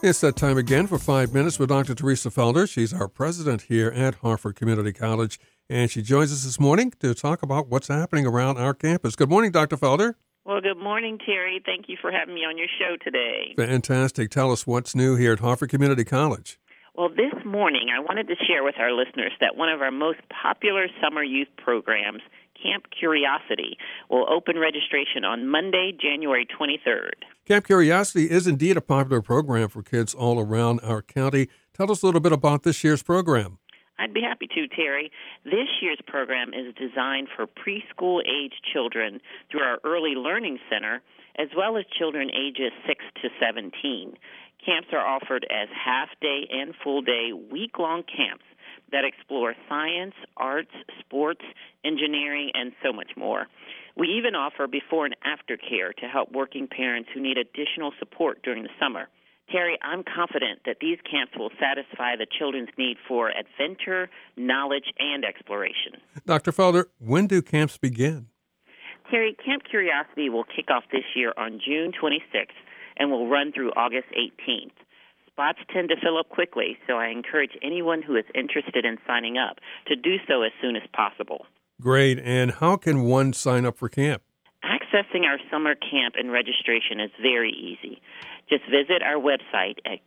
It's that time again for 5 minutes with Dr. Teresa Felder. She's our president here at Harford Community College, and she joins us this morning to talk about what's happening around our campus. Good morning, Dr. Felder. Well, good morning, Terry. Thank you for having me on your show today. Fantastic. Tell us what's new here at Harford Community College. Well, this morning I wanted to share with our listeners that one of our most popular summer youth programs, Camp Curiosity, will open registration on Monday, January 23rd. Camp Curiosity is indeed a popular program for kids all around our county. Tell us a little bit about this year's program. I'd be happy to, Terry. This year's program is designed for preschool-age children through our Early Learning Center, as well as children ages 6 to 17. Camps are offered as half-day and full-day, week-long camps that explore science, arts, sports, engineering, and so much more. We even offer before and after care to help working parents who need additional support during the summer. Terry, I'm confident that these camps will satisfy the children's need for adventure, knowledge, and exploration. Dr. Felder, when do camps begin? Terry, Camp Curiosity will kick off this year on June 26th and will run through August 18th. Spots tend to fill up quickly, so I encourage anyone who is interested in signing up to do so as soon as possible. Great. And how can one sign up for camp? Accessing our summer camp and registration is very easy. Just visit our website at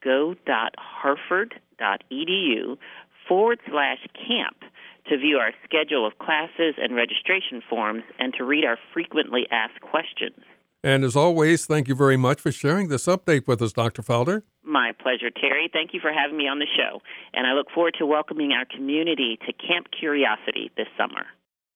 go.harford.edu/camp to view our schedule of classes and registration forms and to read our frequently asked questions. And as always, thank you very much for sharing this update with us, Dr. Felder. My pleasure, Terry. Thank you for having me on the show. And I look forward to welcoming our community to Camp Curiosity this summer.